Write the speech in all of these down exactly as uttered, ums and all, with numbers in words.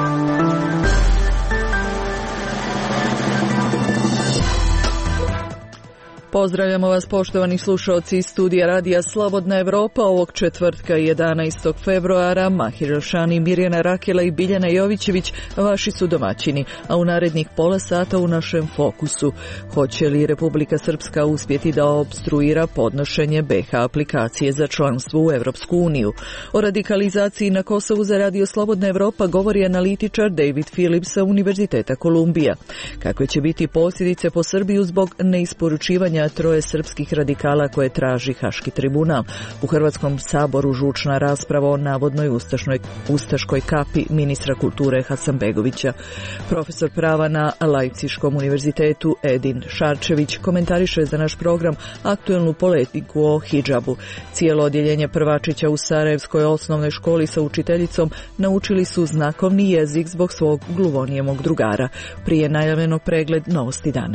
Pozdravljamo vas, poštovani slušalci iz studija Radija Slobodna Evropa ovog četvrtka jedanaestog februara. Mahir Elšani, Mirjana Rakela i Biljana Jovićević vaši su domaćini, a u narednih pola sata u našem fokusu. Hoće li Republika Srpska uspjeti da opstruira podnošenje B iH aplikacije za članstvo u Evropsku uniju? O radikalizaciji na Kosovu za Radio Slobodna Evropa govori analitičar David Phillips sa Univerziteta Kolumbija. Kakve će biti posljedice po Srbiju zbog neisporučivanja troje srpskih radikala koje traži Haški tribunal? U Hrvatskom saboru žučna rasprava o navodnoj ustašnoj, ustaškoj kapi ministra kulture Hasanbegovića. Profesor prava na Lajpciškom univerzitetu Edin Šarčević komentariše za naš program aktuelnu politiku o hidžabu. Cijelo odjeljenje prvačića u Sarajevskoj osnovnoj školi sa učiteljicom naučili su znakovni jezik zbog svog gluvonijemog drugara. Prije najavljenog pregled novosti dana.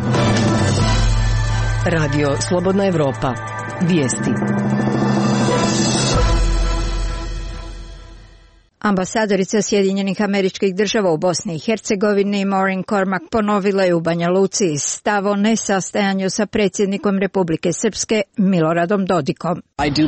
Radio Slobodna Evropa. Vijesti. Ambasadorica Sjedinjenih Američkih Država u Bosni i Hercegovini Maureen Cormack ponovila je u Banja Luci stav o nesastajanju sa predsjednikom Republike Srpske Miloradom Dodikom.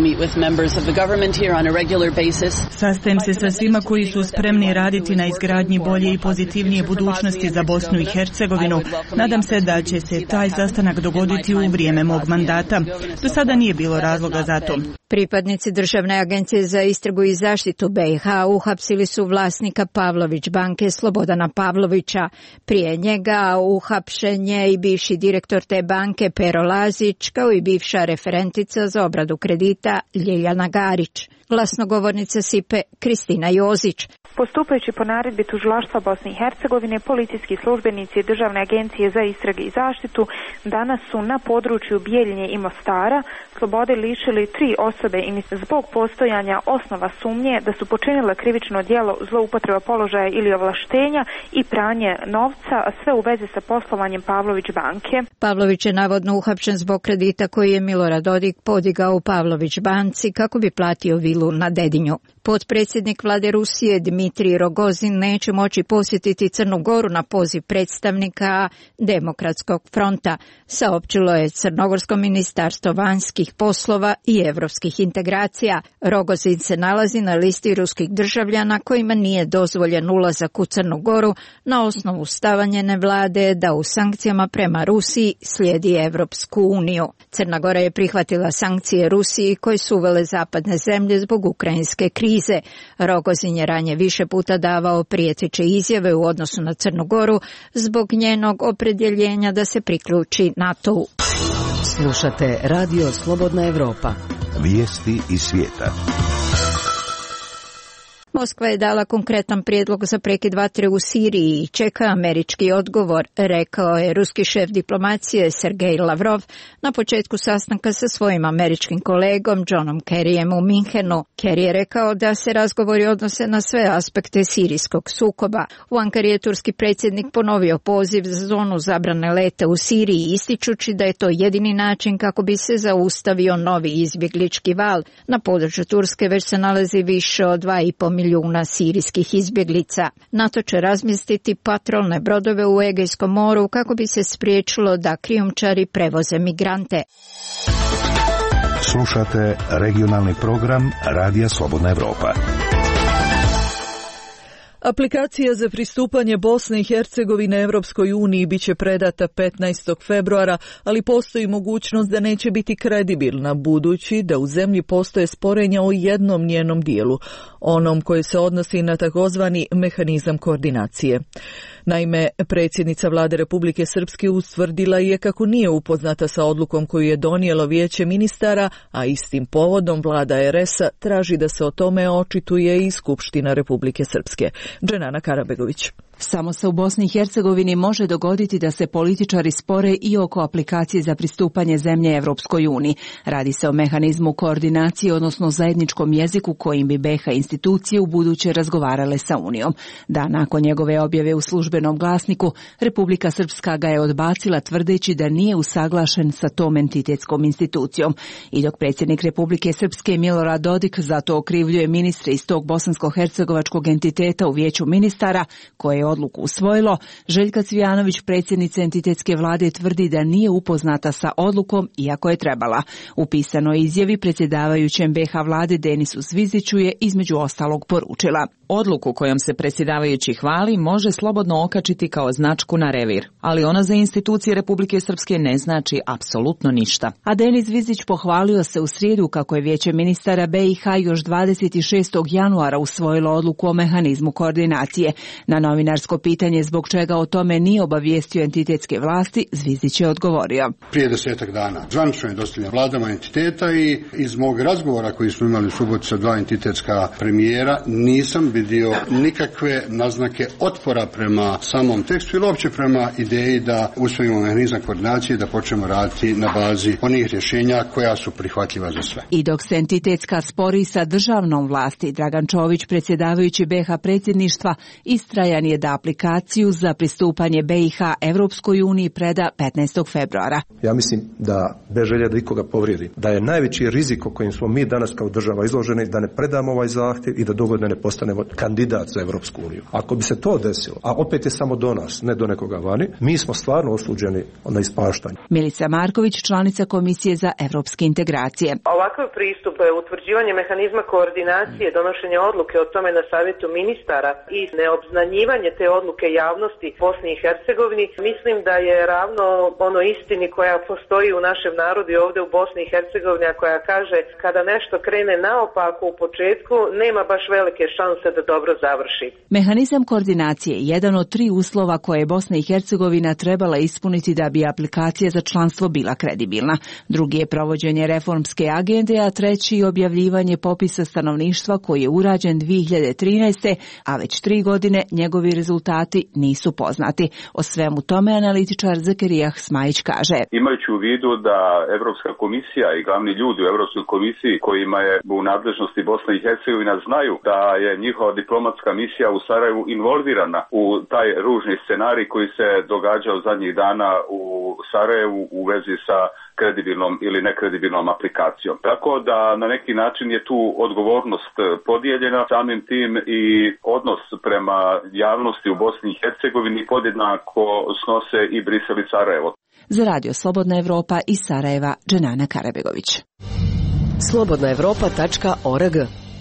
Sastajem se sa svima koji su spremni raditi na izgradnji bolje i pozitivnije budućnosti za Bosnu i Hercegovinu. Nadam se da će se taj sastanak dogoditi u vrijeme mog mandata. Do sada nije bilo razloga za to. Pripadnici Državne agencije za istragu i zaštitu B iH uhapsili su vlasnika Pavlović banke Slobodana Pavlovića. Prije njega uhapšen je i bivši direktor te banke Pero Lazić, kao i bivša referentica za obradu kredita Ljiljana Garić. Glasnogovornica S I P-e Kristina Jozić. Postupajući po naredbi tužilaštva Bosne i Hercegovine, policijski službenici Državne agencije za istrage i zaštitu danas su na području Bijeljine i Mostara slobode lišili tri osobe i zbog postojanja osnova sumnje da su počinile krivično djelo zloupotreba položaja ili ovlaštenja i pranje novca, a sve u vezi sa poslovanjem Pavlović banke. Pavlović je navodno uhapšen zbog kredita koji je Milorad Dodik podigao u Pavlović banci kako bi platio vilu na Dedinju. Potpredsjednik vlade Rusije Dmitrij Rogozin neće moći posjetiti Crnu Goru na poziv predstavnika Demokratskog fronta, saopćilo je Crnogorsko ministarstvo vanjskih poslova i europskih integracija. Rogozin se nalazi na listi ruskih državljana kojima nije dozvoljen ulazak u Crnu Goru na osnovu stava njene vlade da u sankcijama prema Rusiji slijedi Evropsku uniju. Crna Gora je prihvatila sankcije Rusiji koje su uvele zapadne zemlje zbog ukrajinske krize. Rogozin je ranije više puta davao prijeteće izjave u odnosu na Crnu Goru zbog njenog opredjeljenja da se priključi NATO-u. Slušate Radio Slobodna Evropa. Vijesti iz svijeta. Moskva je dala konkretan prijedlog za prekid vatre u Siriji i čeka američki odgovor, rekao je ruski šef diplomacije Sergej Lavrov na početku sastanka sa svojim američkim kolegom Johnom Kerryjem u Minhenu. Kerry je rekao da se razgovori odnose na sve aspekte sirijskog sukoba. U Ankari je turski predsjednik ponovio poziv za zonu zabrane leta u Siriji, ističući da je to jedini način kako bi se zaustavio novi izbjeglički val. Na području Turske već se nalazi više od dva i pol milijuna sirijskih izbjeglica. NATO će razmjestiti patrolne brodove u Egejskom moru kako bi se spriječilo da krijumčari prevoze migrante. Slušate regionalni program Radija Slobodna Evropa. Aplikacija za pristupanje Bosne i Hercegovine Evropskoj uniji biće predata petnaestog februara, ali postoji mogućnost da neće biti kredibilna, budući da u zemlji postoje sporenja o jednom njenom dijelu, onom koji se odnosi na takozvani mehanizam koordinacije. Naime, predsjednica vlade Republike Srpske ustvrdila je kako nije upoznata sa odlukom koju je donijelo vijeće ministara, a istim povodom vlada er es-a traži da se o tome očituje i Skupština Republike Srpske. Dženana Karabegović. Samo se u Bosni i Hercegovini može dogoditi da se političari spore i oko aplikacije za pristupanje zemlje Evropskoj uniji. Radi se o mehanizmu koordinacije, odnosno zajedničkom jeziku kojim bi be ha institucije u buduće razgovarale sa Unijom. Da nakon njegove objave u službenom glasniku, Republika Srpska ga je odbacila tvrdeći da nije usaglašen sa tom entitetskom institucijom. I dok predsjednik Republike Srpske Milorad Dodik zato okrivljuje ministre iz tog bosansko-hercegovačkog entiteta u vijeću ministara, koje je odluku usvojilo, Željka Cvijanović, predsjednica entitetske vlade, tvrdi da nije upoznata sa odlukom, iako je trebala. U pisanoj izjavi predsjedavajućem be ha vlade Denisu Zviziću je između ostalog poručila: odluku kojom se predsjedavajući hvali može slobodno okačiti kao značku na revir, ali ona za institucije Republike Srpske ne znači apsolutno ništa. A Denis Zvizić pohvalio se u srijedu kako je vijeće ministara be i ha još dvadeset šestog januara usvojilo odluku o mehanizmu koordinacije. Na novinarsko pitanje zbog čega o tome nije obavijestio entitetske vlasti, Zvizić je odgovorio: prije desetak dana zvanično je dostavljen vladama entiteta i iz mog razgovora koji smo imali u subotu sa dva entitetska premijera nisam vidio nikakve naznake otpora prema samom tekstu ili uopće prema ideji da usvojimo mehanizam koordinacije i da počnemo raditi na bazi onih rješenja koja su prihvatljiva za sve. I dok se entitetska spori sa državnom vlasti, Dragan Čović, predsjedavajući be ha predsjedništva, istrajan je da aplikaciju za pristupanje be i ha Evropskoj uniji preda petnaestog februara. Ja mislim da, bez želje da ikoga povrijedi, da je najveći rizik o kojim smo mi danas kao država izloženi da ne predamo ovaj zahtjev i da dogodine ne postanemo kandidat za Evropsku uniju. Ako bi se to desilo, a opet je samo do nas, ne do nekoga vani, mi smo stvarno osuđeni na ispaštanje. Milica Marković, članica Komisije za evropske integracije. Ovakav pristup, utvrđivanje mehanizma koordinacije, donošenje odluke o tome na savjetu ministara i neobznanjivanje te odluke javnosti Bosni i Hercegovini, mislim da je ravno ono istini koja postoji u našem narodu i ovdje u Bosni i Hercegovini, a koja kaže kada nešto krene naopako u početku, nema baš velike šanse da dobro završi. Mehanizam koordinacije je jedan od tri uslova koje je Bosna i Hercegovina trebala ispuniti da bi aplikacija za članstvo bila kredibilna. Drugi je provođenje reformske agende, a treći je objavljivanje popisa stanovništva koji je urađen dvije hiljade trinaeste. a već tri godine njegovi rezultati nisu poznati. O svemu tome analitičar Zakerijah Smajić kaže: imajući u vidu da Evropska komisija i glavni ljudi u Evropskoj komisiji kojima je u nadležnosti Bosna i Hercegovina znaju da je njihova diplomatska misija u Sarajevu involvirana u taj ružni scenarij koji se događao zadnjih dana u Sarajevu u vezi sa kredibilnom ili nekredibilnom aplikacijom. Tako da na neki način je tu odgovornost podijeljena, samim tim i odnos prema javnosti u Bosni i Hercegovini podjednako snose i Brisel i Sarajevo. Za Radio Slobodna Evropa iz Sarajeva, Dženana Karabegović. slobodna evropa tačka org.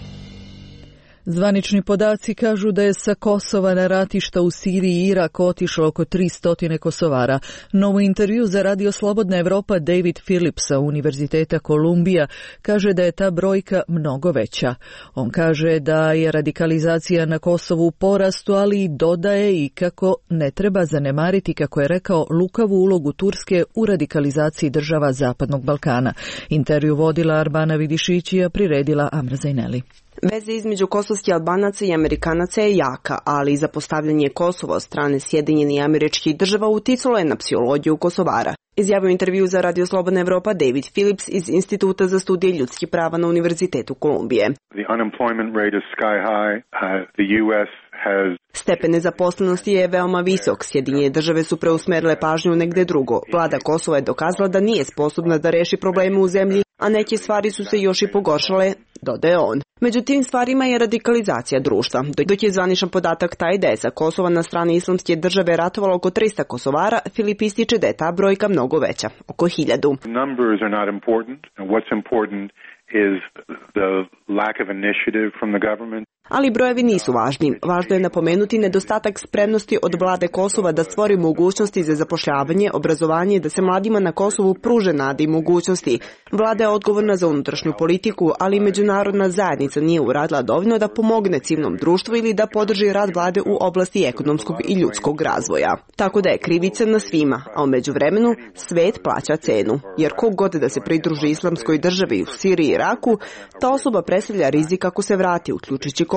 Zvanični podaci kažu da je sa Kosova na ratišta u Siriji i Iraku otišlo oko tristo Kosovara. No u intervju za Radio Slobodna Evropa David Phillips sa Univerziteta Kolumbija kaže da je ta brojka mnogo veća. On kaže da je radikalizacija na Kosovu u porastu, ali i dodaje i kako ne treba zanemariti, kako je rekao, lukavu ulogu Turske u radikalizaciji država Zapadnog Balkana. Intervju vodila Arbana Vidišić, a priredila Amra Zajneli. Veza između kosovskih Albanaca i Amerikanaca je jaka, ali i zapostavljanje Kosova od strane Sjedinjenih Američkih Država uticalo je na psihologiju Kosovara. Izjavio intervju za Radio Slobodna Evropa David Phillips iz Instituta za studije ljudskih prava na Univerzitetu Kolumbije. The unemployment rate is sky high. Uh, the U S has Stepen nezaposlenosti je veoma visok. Sjedinjene države su preusmerile pažnju negde drugo. Vlada Kosova je dokazala da nije sposobna da reši probleme u zemlji, a neke stvari su se još i pogoršale, dodaje on. Među tim stvarima je radikalizacija društva. Dok je zvaničan podatak taj da je sa Kosova na strani Islamske države ratovalo oko tristo Kosovara, Filip ističe da je ta brojka mnogo veća, oko hiljadu. Numbers are not important. What's important is the lack of initiative from the government. Ali brojevi nisu važni. Važno je napomenuti nedostatak spremnosti od vlade Kosova da stvori mogućnosti za zapošljavanje, obrazovanje i da se mladima na Kosovu pruže nade i mogućnosti. Vlada je odgovorna za unutrašnju politiku, ali međunarodna zajednica nije uradila dovoljno da pomogne civilnom društvu ili da podrži rad vlade u oblasti ekonomskog i ljudskog razvoja. Tako da je krivica na svima, a u međuvremenu svet plaća cenu. Jer kog god da se pridruži Islamskoj državi u Siriji i Iraku, ta osoba predstavlja rizik ako se vrati, uključujući Kosovo,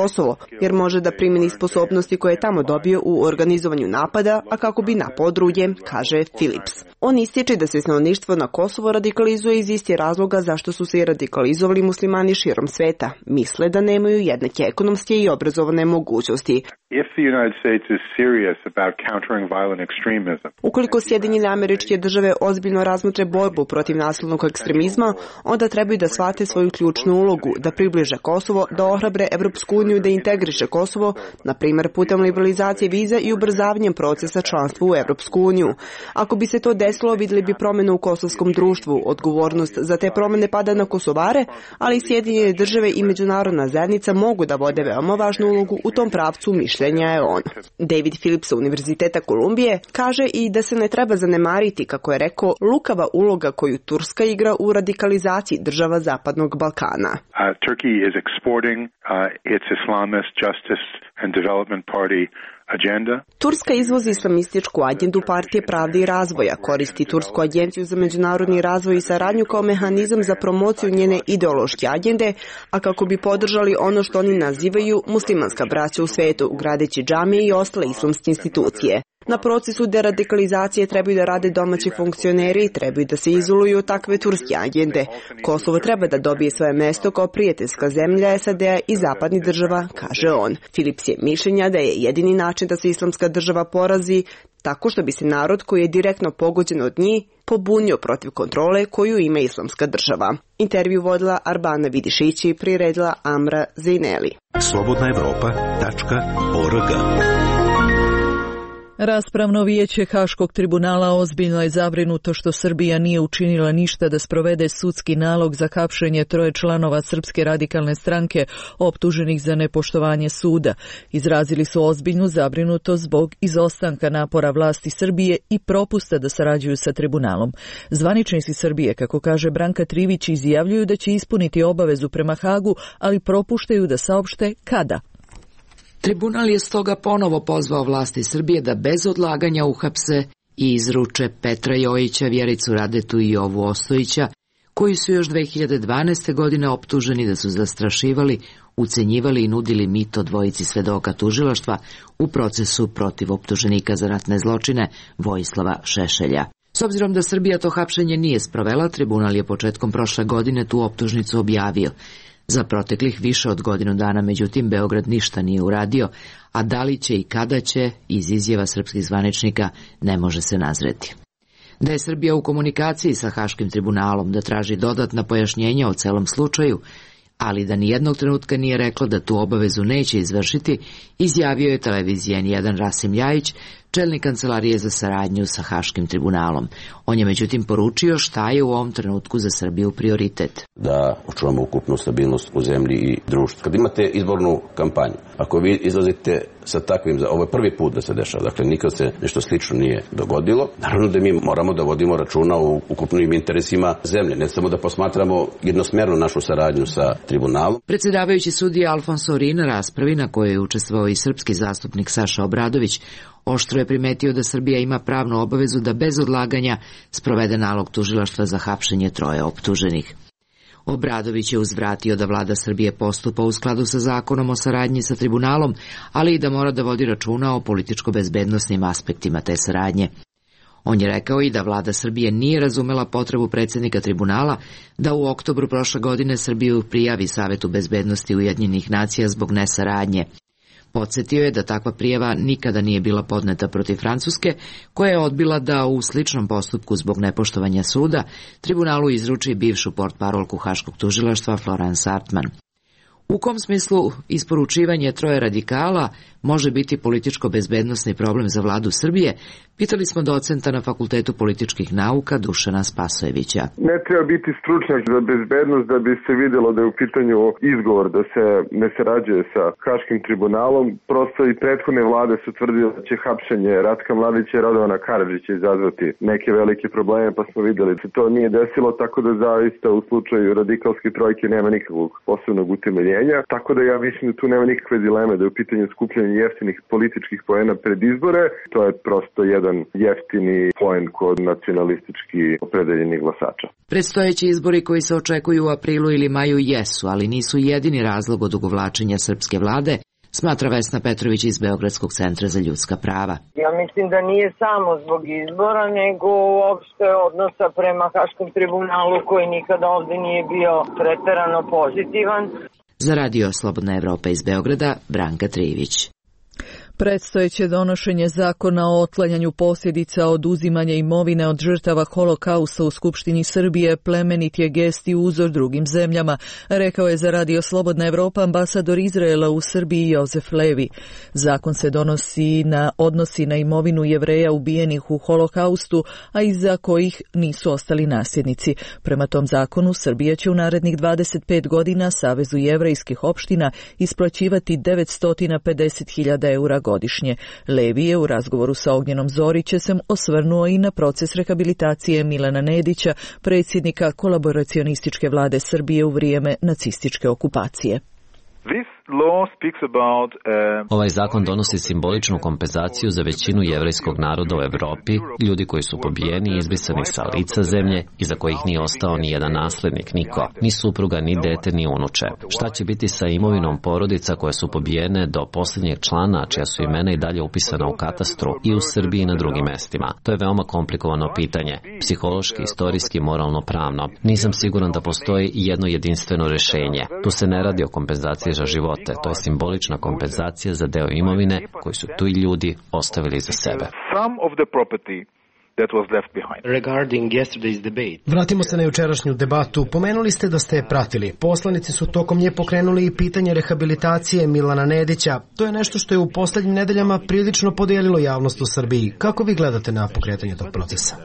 Kosovo, jer može da primeni sposobnosti koje je tamo dobio u organizovanju napada, a kako bi napao druge, kaže Phillips. On ističe da se stanovništvo na Kosovo radikalizuje iz istih razloga zašto su se i radikalizovali muslimani širom sveta. Misle da nemaju jednake ekonomske i obrazovane mogućnosti. If the United States is serious about countering violent extremism, ukoliko Sjedinjene Američke Države ozbiljno razmotre borbu protiv nasilnog ekstremizma, onda trebaju da shvate svoju ključnu ulogu, da približe Kosovo, da ohrabre Evropsku uniju da integriše Kosovo, na primjer putem liberalizacije viza i ubrzavanjem procesa članstva u Evropsku uniju. Ako bi se to desilo, vidjeli bi promjenu u kosovskom društvu. Odgovornost za te promjene pada na Kosovare, ali Sjedinjene Države i međunarodna zajednica mogu da vode veoma važnu ulogu u tom pravcu, mišljenja je on. David Phillips sa Univerziteta Kolumbije kaže i da se ne treba zanemariti, kako je rekao, lukava uloga koju Turska igra u radikalizaciji država Zapadnog Balkana. Uh, Turkey is exporting uh, its Islamist Justice and Development Party agenda. Turska izvozi islamističku agendu Partije pravde i razvoja, koristi Tursku agenciju za međunarodni razvoj i saradnju kao mehanizam za promociju njene ideološke agende, a kako bi podržali ono što oni nazivaju muslimanska braća u svetu, gradeći džamije i ostale islamske institucije. Na procesu deradikalizacije trebaju da rade domaći funkcioneri i trebaju da se izoluju od takve turske agende. Kosovo treba da dobije svoje mesto kao prijateljska zemlja S A D-a i zapadnih država, kaže on. Phillips je mišljenja da je jedini način da se islamska država porazi tako što bi se narod koji je direktno pogođen od njih pobunio protiv kontrole koju ima islamska država. Intervju vodila Arbana Vidišić i priredila Amra Zejneli. slobodna evropa tačka org. Raspravno vijeće Haškog tribunala ozbiljno je zabrinuto što Srbija nije učinila ništa da sprovede sudski nalog za hapšenje troje članova Srpske radikalne stranke optuženih za nepoštovanje suda. Izrazili su ozbiljnu zabrinutost zbog izostanka napora vlasti Srbije i propusta da sarađuju sa tribunalom. Zvaničnici Srbije, kako kaže Branka Trivić, izjavljuju da će ispuniti obavezu prema Hagu, ali propuštaju da saopšte kada. Tribunal je stoga ponovo pozvao vlasti Srbije da bez odlaganja uhapse i izruče Petra Jojića, Vjericu Radetu i Jovu Ostojića, koji su još dve hiljade dvanaeste. godine optuženi da su zastrašivali, ucenjivali i nudili mito dvojici svedoka tužilaštva u procesu protiv optuženika za ratne zločine Vojislava Šešelja. S obzirom da Srbija to hapšenje nije sprovela, tribunal je početkom prošle godine tu optužnicu objavio. Za proteklih više od godinu dana, međutim, Beograd ništa nije uradio, a da li će i kada će, iz izjava srpskih zvaničnika, ne može se nazreti. Da je Srbija u komunikaciji sa Haškim tribunalom, da traži dodatna pojašnjenja o celom slučaju, ali da nijednog trenutka nije rekla da tu obavezu neće izvršiti, izjavio je televizija N jedan Rasim Ljajić, čelnik kancelarije za saradnju sa Haškim tribunalom. On je međutim poručio šta je u ovom trenutku za Srbiju prioritet. Da očuvamo ukupnu stabilnost u zemlji i društvu. Kad imate izbornu kampanju, ako vi izlazite sa takvim, ovo je prvi put da se dešava, dakle nikad se nešto slično nije dogodilo, naravno da mi moramo da vodimo računa o ukupnim interesima zemlje, ne samo da posmatramo jednosmerno našu saradnju sa tribunalom. Predsjedavajući sudija Alfonso Ori na raspravi na kojoj je učestvovao i srpski zastupnik Saša Obradović, oštro je primetio da Srbija ima pravnu obavezu da bez odlaganja sprovede nalog tužilaštva za hapšenje troje optuženih. Obradović je uzvratio da vlada Srbije postupa u skladu sa zakonom o saradnji sa tribunalom, ali i da mora da vodi računa o političko-bezbednosnim aspektima te saradnje. On je rekao i da vlada Srbije nije razumela potrebu predsjednika tribunala da u oktobru prošle godine Srbiju prijavi Savetu bezbednosti Ujedinjenih nacija zbog nesaradnje. Podsjetio je da takva prijava nikada nije bila podneta protiv Francuske, koja je odbila da u sličnom postupku zbog nepoštovanja suda tribunalu izruči bivšu portparolku Haškog tužilaštva Florence Artman. U kom smislu isporučivanje troje radikala može biti političko-bezbednosni problem za vladu Srbije, pitali smo docenta na Fakultetu političkih nauka Dušana Spasojevića. Ne treba biti stručnjak za bezbednost da bi se vidjelo da je u pitanju izgovor da se ne sarađuje sa Haškim tribunalom. Prosto i prethodne vlade su tvrdile da će hapšenje Ratka Mladića i Radovana Karadžića izazvati neke velike probleme, pa smo vidjeli da se to nije desilo, tako da zaista u slučaju radikalske trojke nema nikakvog posebnog utemeljenja. Tako da ja mislim da tu nema nikakve dileme da je u pitanju skupljanje jeftinih političkih poena pred izbore. To je prosto jedan jedan jeftini poen kod nacionalistički opredeljenih glasača. Predstojeći izbori koji se očekuju u aprilu ili maju jesu, ali nisu jedini razlog odugovlačenja srpske vlade, smatra Vesna Petrović iz Beogradskog centra za ljudska prava. Ja mislim da nije samo zbog izbora, nego uopšte odnosa prema Haškom tribunalu koji nikada ovde nije bio preterano pozitivan. Za Radio Slobodna Evropa iz Beograda, Branka Trijević. Predstojeće donošenje zakona o otklanjanju posljedica oduzimanja imovine od žrtava holokausta u Skupštini Srbije plemenit je gest i uzor drugim zemljama, rekao je za Radio Slobodna Evropa ambasador Izraela u Srbiji Jozef Levi. Zakon se donosi na odnosi na imovinu Jevreja ubijenih u holokaustu, a iza kojih nisu ostali nasljednici. Prema tom zakonu Srbija će u narednih dvadeset pet godina Savezu jevrejskih opština isplaćivati devetsto pedeset hiljada eura godišnje. Levi je u razgovoru sa Ognjenom Zorićem osvrnuo i na proces rehabilitacije Milana Nedića, predsjednika kolaboracionističke vlade Srbije u vrijeme nacističke okupacije. Ovaj zakon donosi simboličnu kompenzaciju za većinu jevrejskog naroda u Evropi, ljudi koji su pobijeni i izbrisani sa lica zemlje i za kojih nije ostao ni jedan naslednik, niko, ni supruga, ni dete, ni unuče. Šta će biti sa imovinom porodica koje su pobijene do posljednjeg člana, čija su imena i dalje upisana u katastru i u Srbiji i na drugim mestima? To je veoma komplikovano pitanje, psihološki, istorijski, moralno, pravno. Nisam siguran da postoji jedno jedinstveno rješenje. Tu se ne radi o kompenzaciji za živote, to je simbolična kompenzacija za deo imovine koji su tu i ljudi ostavili za sebe. Vratimo se na jučerašnju debatu. Pomenuli ste da ste je pratili. Poslanici su tokom nje pokrenuli i pitanje rehabilitacije Milana Nedića. To je nešto što je u posljednjim nedeljama prilično podijelilo javnost u Srbiji. Kako vi gledate na pokretanje tog procesa?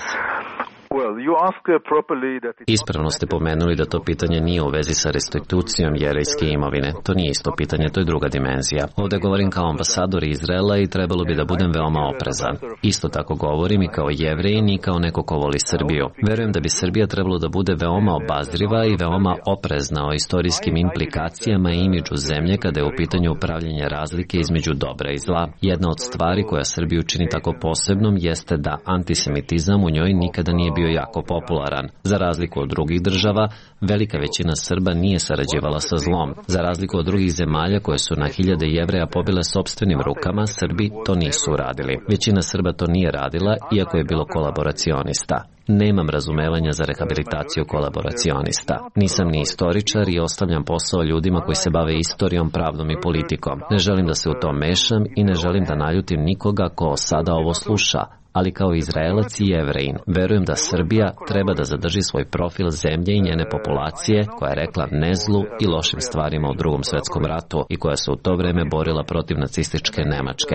Ispravno ste pomenuli da to pitanje nije u vezi sa restitucijom jevrejske imovine. To nije isto pitanje, to je druga dimenzija. Ovdje govorim kao ambasador Izraela i trebalo bi da budem veoma oprezan. Isto tako govorim i kao Jevrijin i kao neko ko voli Srbiju. Verujem da bi Srbija trebalo da bude veoma obazriva i veoma oprezna o istorijskim implikacijama i imidžu zemlje kada je u pitanju upravljanja razlike između dobra i zla. Jedna od stvari koja Srbiju čini tako posebnom jeste da antisemitizam u njoj nikada nije bio jako popularan. Za razliku od drugih država, velika većina Srba nije sarađivala sa zlom. Za razliku od drugih zemalja koje su na hiljade Jevreja pobile sopstvenim rukama, Srbi to nisu uradili. Većina Srba to nije radila, iako je bilo kolaboracionista. Nemam razumevanja za rehabilitaciju kolaboracionista. Nisam ni istoričar i ostavljam posao ljudima koji se bave istorijom, pravdom i politikom. Ne želim da se u to mešam i ne želim da naljutim nikoga ko sada ovo sluša, ali kao Izraelac i Jevrejin, verujem da Srbija treba da zadrži svoj profil zemlje i njene populacije koja je rekla ne zlu i lošim stvarima u Drugom svjetskom ratu i koja se u to vreme borila protiv nacističke Nemačke.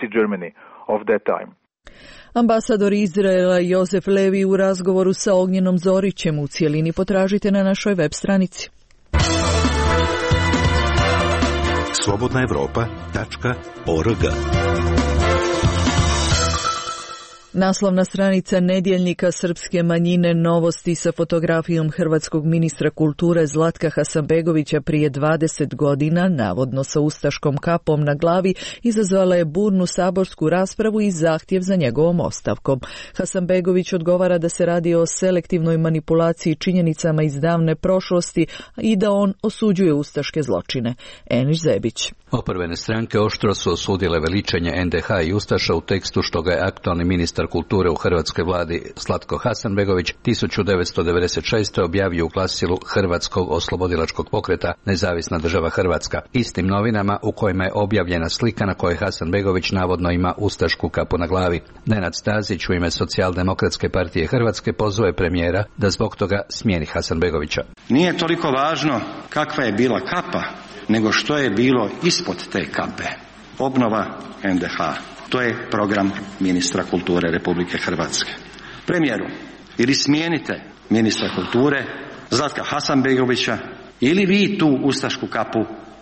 Ambasador Izraela Jozef Levi u razgovoru sa Ognjenom Zorićem u cijelini potražite na našoj web stranici. slobodna evropa tačka org. Naslovna stranica nedjeljnika srpske manjine Novosti sa fotografijom hrvatskog ministra kulture Zlatka Hasanbegovića prije dvadeset godina, navodno sa ustaškom kapom na glavi, izazvala je burnu saborsku raspravu i zahtjev za njegovom ostavkom. Hasanbegović odgovara da se radi o selektivnoj manipulaciji činjenicama iz davne prošlosti i da on osuđuje ustaške zločine. Eniš Zebić. Oporbene stranke oštro su osudile veličanje en de ha i ustaša u tekstu što ga je aktualni ministar kulture u hrvatskoj vladi Zlatko Hasanbegović tisuću devetsto devedeset šeste. objavio u glasilu Hrvatskog oslobodilačkog pokreta Nezavisna država Hrvatska. Istim novinama u kojima je objavljena slika na kojoj Hasanbegović navodno ima ustašku kapu na glavi. Nenad Stazić u ime Socijaldemokratske partije Hrvatske pozove premijera da zbog toga smijeni Hasanbegovića. Nije toliko važno kakva je bila kapa, nego što je bilo ispod te kape. Obnova en de ha. To je program ministra kulture Republike Hrvatske. Premijeru, ili smijenite ministra kulture Zlatka Hasanbegovića, ili vi tu ustašku kapu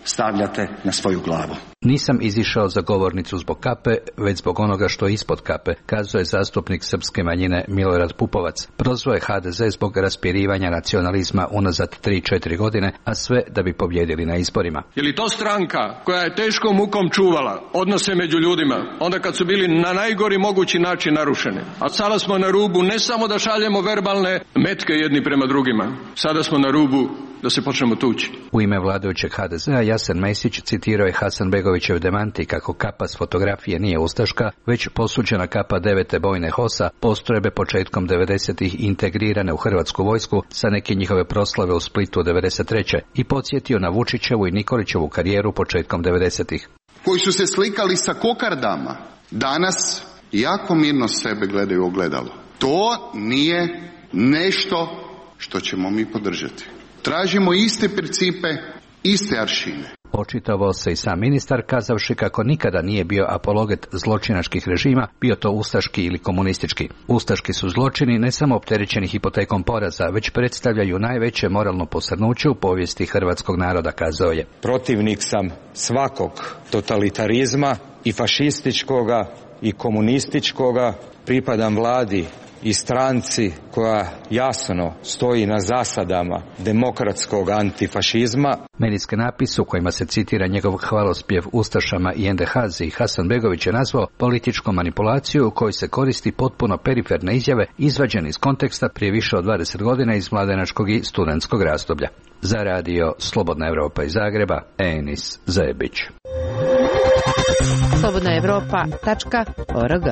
stavljate na svoju glavu. Nisam izišao za govornicu zbog kape, već zbog onoga što je ispod kape, kazao je zastupnik srpske manjine Milorad Pupovac. Prozvao je ha de ze zbog raspirivanja nacionalizma unazad tri četiri godine, a sve da bi pobjedili na izborima. Je li to stranka koja je teškom mukom čuvala odnose među ljudima, onda kad su bili na najgori mogući način narušeni? A sada smo na rubu ne samo da šaljemo verbalne metke jedni prema drugima, sada smo na rubu da se počnemo tući. U ime vladajućeg ha de zea Jasen Mesić citirao je Hasanbegovićev demanti kako kapa s fotografije nije ustaška, već posuđena kapa devete bojne hosa, postrojbe početkom devedesetih integrirane u hrvatsku vojsku sa neke njihove proslave u Splitu devedeset treće i podsjetio na Vučićevu i Nikolićevu karijeru početkom devedesetih. Koji su se slikali sa kokardama, danas jako mirno sebe gledaju u ogledalo. To nije nešto što ćemo mi podržati. Tražimo iste principe, iste aršine. Očitovao se i sam ministar kazavši kako nikada nije bio apologet zločinačkih režima, bio to ustaški ili komunistički. Ustaški su zločini ne samo opterećeni hipotekom poraza, već predstavljaju najveće moralno posrnuće u povijesti hrvatskog naroda, kazao je. Protivnik sam svakog totalitarizma i fašističkoga i komunističkoga, pripadam vladi i stranci koja jasno stoji na zasadama demokratskog antifašizma. Medijske napise u kojima se citira njegov hvalospjev ustašama i en de ha-zi Hasanbegović je nazvao političkom manipulaciju u kojoj se koristi potpuno periferne izjave izvađene iz konteksta prije više od dvadeset godina iz mladenačkog i studentskog razdoblja. Za radio Slobodna Evropa iz Zagreba, Enis Zebić. slobodna evropa tačka org.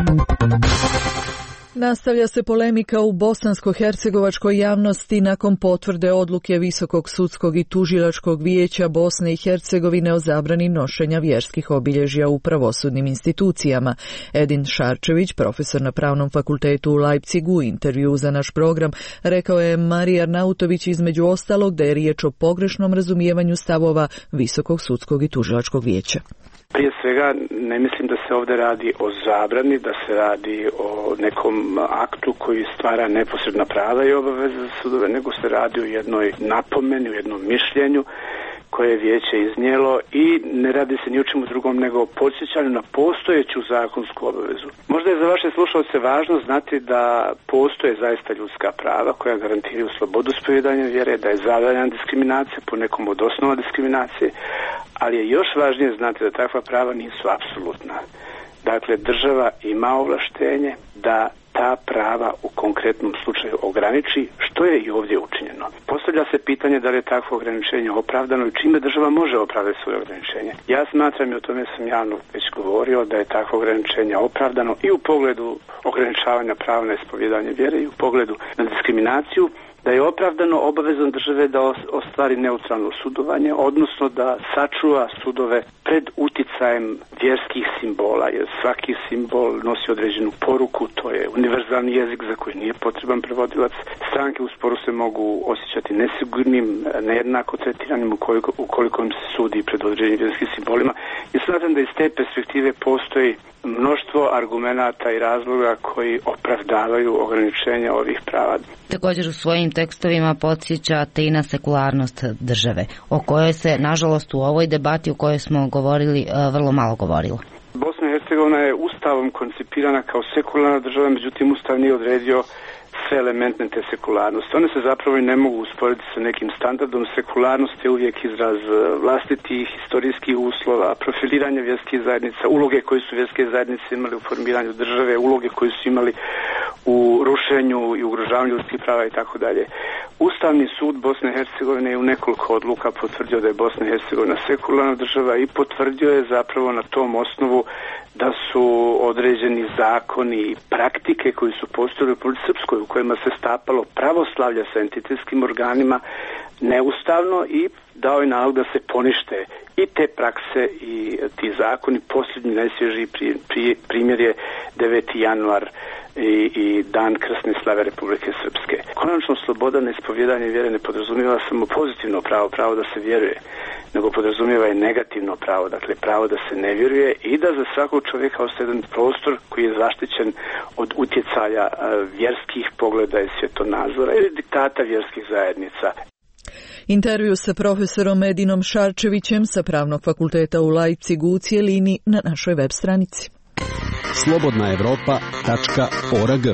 Nastavlja se polemika u bosansko-hercegovačkoj javnosti nakon potvrde odluke Visokog sudskog i tužilačkog vijeća Bosne i Hercegovine o zabrani nošenja vjerskih obilježja u pravosudnim institucijama. Edin Šarčević, profesor na Pravnom fakultetu u Leipzigu, u intervju za naš program, rekao je Marija Arnautović između ostalog da je riječ o pogrešnom razumijevanju stavova Visokog sudskog i tužilačkog vijeća. Prije svega ne mislim da se ovdje radi o zabrani, da se radi o nekom aktu koji stvara neposredna prava i obaveze za sudove, nego se radi o jednoj napomeni, o jednom mišljenju koje je vijeće iznijelo i ne radi se ni o čemu drugom nego o podsjećanju na postojeću zakonsku obavezu. Možda je za vaše slušalce važno znati da postoje zaista ljudska prava koja garantiraju slobodu ispovijedanja vjere, da je zabranjena diskriminacija po nekom od osnova diskriminacije, ali je još važnije znati da takva prava nisu apsolutna. Dakle, država ima ovlaštenje da ta prava u konkretnom slučaju ograniči, što je i ovdje učinjeno. Postavlja se pitanje da li je takvo ograničenje opravdano i čime država može opravdati svoje ograničenje. Ja smatram, i o tome sam javno već govorio, da je takvo ograničenje opravdano i u pogledu ograničavanja prava na ispovijedanje vjere i u pogledu na diskriminaciju, da je opravdano obavezom države da ostvari neutralno sudovanje, odnosno da sačuva sudove pred uticajem vjerskih simbola, jer svaki simbol nosi određenu poruku, to je univerzalni jezik za koji nije potreban prevodilac. Stranke u sporu se mogu osjećati nesigurnim, nejednako tretiranim ukoliko, ukoliko im se sudi pred određenim vjerskim simbolima. I smatram da iz te perspektive postoji mnoštvo argumenata i razloga koji opravdavaju ograničenja ovih prava. Također u svojim tekstovima podsjećate i na sekularnost države, o kojoj se, nažalost, u ovoj debati u kojoj smo govorili, vrlo malo govorilo. Bosna i Hercegovina je ustavom koncipirana kao sekularna država, međutim ustav nije odredio sve elemente te sekularnosti. One se zapravo i ne mogu usporediti sa nekim standardom. Sekularnost je uvijek izraz vlastitih historijskih uslova, profiliranja vjerskih zajednica, uloge koje su vjerske zajednice imali u formiranju države, uloge koje su imali u rušenju i ugrožavanju ljudskih prava i tako dalje. Ustavni sud Bosne i Hercegovine je u nekoliko odluka potvrdio da je Bosna i Hercegovina sekularna država i potvrdio je zapravo na tom osnovu da su određeni zakoni i praktike koji su postojali u Republici Srpskoj u kojima se stapalo pravoslavlje sa entitetskim organima neustavno i dao je nalog da se ponište i te prakse i ti zakoni. Posljednji najsvježiji primjer je deveti januar i, i dan krsne slave Republike Srpske. Konačno, sloboda na ispovijedanje vjere ne podrazumijeva samo pozitivno pravo, pravo da se vjeruje, nego podrazumijeva i negativno pravo, dakle pravo da se ne vjeruje i da za svakog čovjeka ostaje jedan prostor koji je zaštićen od utjecaja vjerskih pogleda i svjetonazora ili diktata vjerskih zajednica. Intervju sa profesorom Edinom Šarčevićem sa Pravnog fakulteta u Leipzigu u cijelini na našoj web stranici. slobodna evropa tačka org.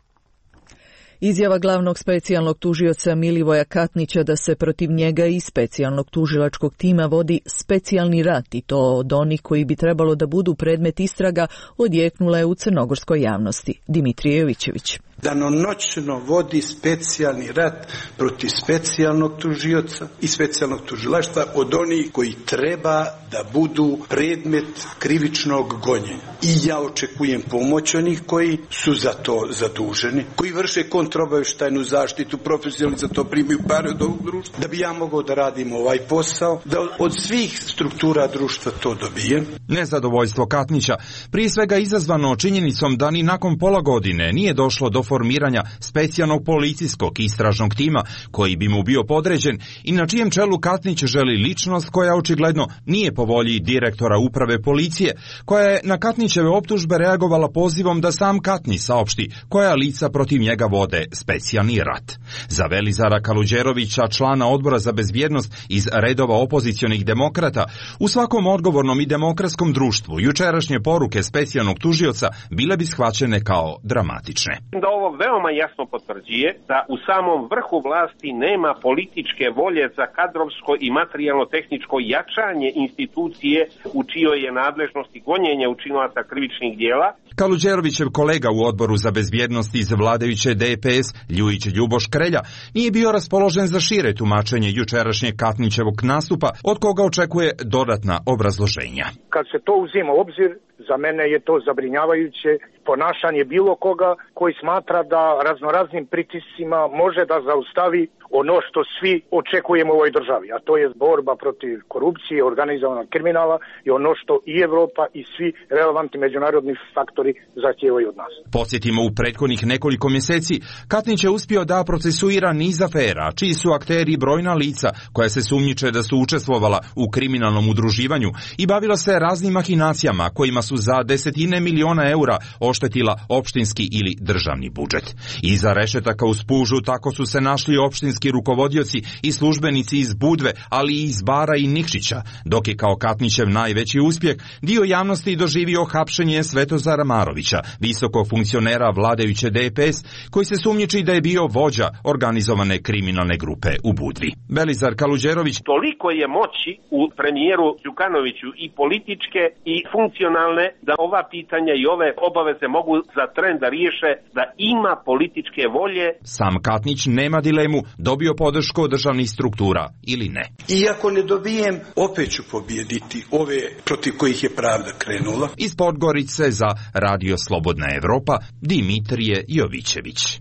Izjava glavnog specijalnog tužioca Milivoja Katnića da se protiv njega i specijalnog tužilačkog tima vodi specijalni rat i to od onih koji bi trebalo da budu predmet istraga odjeknula je u crnogorskoj javnosti. Dimitrije Jovićević. Danonoćno vodi specijalni rat protiv specijalnog tužioca i specijalnog tužilaštva od onih koji treba da budu predmet krivičnog gonjenja. I ja očekujem pomoć onih koji su za to zaduženi, koji vrše kontraobavještajnu zaštitu, profesionalni za to primaju pare od ovog društva, da bi ja mogao da radim ovaj posao, da od svih struktura društva to dobijem. Nezadovoljstvo Katnića, prije svega izazvano činjenicom da ni nakon pola godine nije došlo do formiranja specijalnog policijskog istražnog tima koji bi mu bio podređen i na čijem čelu Katnić želi ličnost koja očigledno nije po volji direktora uprave policije, koja je na Katnićeve optužbe reagovala pozivom da sam Katnić saopšti koja lica protiv njega vode specijalni rat. Za Velizara Kaluđerovića, člana odbora za bezbjednost iz redova opozicionih demokrata, u svakom odgovornom i demokratskom društvu jučerašnje poruke specijalnog tužioca bile bi shvaćene kao dramatične. Da ovo veoma jasno potvrđuje da u samom vrhu vlasti nema političke volje za kadrovsko i materijalno-tehničko jačanje institucije u čijoj je nadležnosti gonjenja učinilaca krivičnih dijela. Kaluđerovićev kolega u odboru za bezbjednost iz vladajuće D P S, Ljujić Ljuboš Krelja, nije bio raspoložen za šire tumačenje jučerašnjeg Katnićevog nastupa, od koga očekuje dodatna obrazloženja. Kad se to uzima u obzir, za mene je to zabrinjavajuće ponašanje bilo koga koji smatra da raznoraznim pritiscima može da zaustavi ono što svi očekujemo u ovoj državi, a to je borba protiv korupcije, organizovanog kriminala i ono što i Evropa i svi relevantni međunarodni faktori zahtijevaju od nas. Podsjetimo, u prethodnih nekoliko mjeseci Katnić je uspio da procesuira niz afera, čiji su akteri brojna lica koja se sumnjiče da su učestvovala u kriminalnom udruživanju i bavila se raznim mahinacijama kojima su za desetine miliona eura oštetila opštinski ili državni budžet. Iza rešetaka uz pužu tako su se našli opštinski rukovodioci i službenici iz Budve, ali i iz Bara i Nikšića, dok je kao Katnićev najveći uspjeh dio javnosti doživio hapšenje Svetozara Marovića, visokog funkcionera vladajuće D P S, koji se sumnjiči da je bio vođa organizovane kriminalne grupe u Budvi. Velizar Kaluđerović: toliko je moći u premijeru Đukanoviću i političke i funkcionalne da ova pitanja i ove obaveze mogu za tren da riješe, da ima političke volje. Sam Katnić nema dilemu, dobio podršku od državnih struktura ili ne. Iako ne dobijem, opet ću pobijediti ove protiv kojih je pravda krenula. Iz Podgorice za Radio Slobodna Evropa, Dimitrije Jovićević.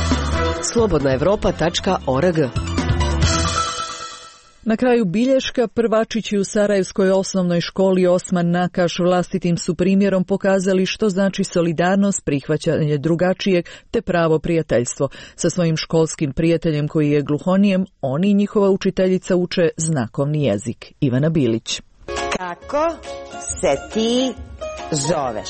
slobodna evropa tačka org. Na kraju bilješka, prvačići u Sarajevskoj osnovnoj školi Osman Nakaš vlastitim su primjerom pokazali što znači solidarnost, prihvaćanje drugačijeg te pravo prijateljstvo. Sa svojim školskim prijateljem koji je gluhonijem, oni i njihova učiteljica uče znakovni jezik. Ivana Bilić. Kako se ti zoveš?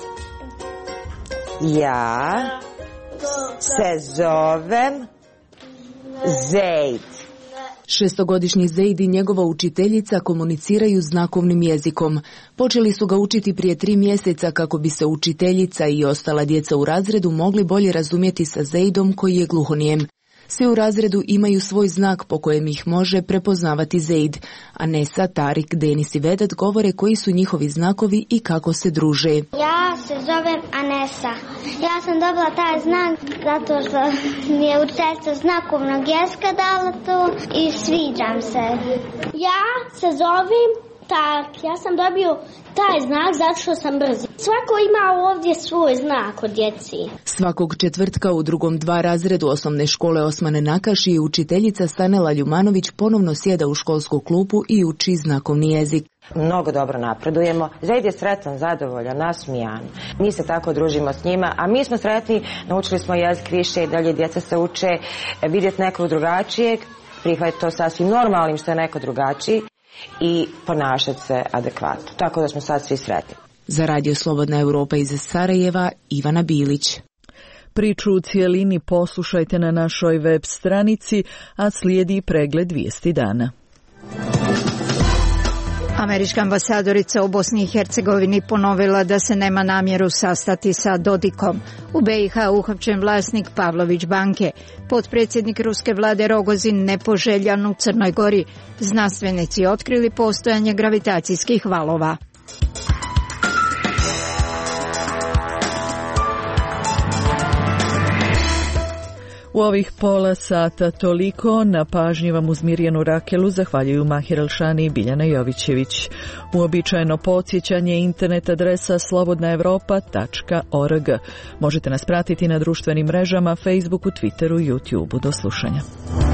Ja se zovem Zejd. Šestogodišnji Zejd i njegova učiteljica komuniciraju znakovnim jezikom. Počeli su ga učiti prije tri mjeseca kako bi se učiteljica i ostala djeca u razredu mogli bolje razumjeti sa Zejdom koji je gluhonijem. Svi u razredu imaju svoj znak po kojem ih može prepoznavati Zejd. Anesa, Tarik, Denis i Vedat govore koji su njihovi znakovi i kako se druže. Ja se zovem Anesa. Ja sam dobila taj znak zato što mi je učiteljica znakovnog jezika dala to i sviđam se. Ja se zovem Tak, ja sam dobio taj znak zato što sam brz. Svako ima ovdje svoj znak od djeci. Svakog četvrtka u drugom dva razredu osnovne škole Osmane Nakaš i učiteljica Stanela Ljumanović ponovno sjeda u školsku klupu i uči znakovni jezik. Mnogo dobro napredujemo. Zejd je sretan, zadovoljan, nasmijan. Mi se tako družimo s njima, a mi smo sretni, naučili smo jezik više i dalje djeca se uče vidjeti nekog drugačijeg, prihvatiti to sasvim normalnim što je neko drugačiji i ponašati se adekvatno. Tako da smo sad svi sretni. Za Radio Slobodna Europa iz Sarajeva, Ivana Bilić. Priču u cijelini poslušajte na našoj web stranici, a slijedi pregled vijesti dana. Američka ambasadorica u Bosni i Hercegovini ponovila da se nema namjeru sastati sa Dodikom. U B i H uhapćen vlasnik Pavlović banke. Potpredsjednik ruske vlade Rogozin nepoželjan u Crnoj Gori. Znanstvenici otkrili postojanje gravitacijskih valova. U ovih pola sata toliko. Na pažnji vam uz Mirjanu Rakelu zahvaljuju Mahir Elšani i Biljana Jovićević. Uobičajeno podsjećanje internet adresa slobodna evropa tačka org. Možete nas pratiti na društvenim mrežama, Facebooku, Twitteru i YouTubeu. Do slušanja.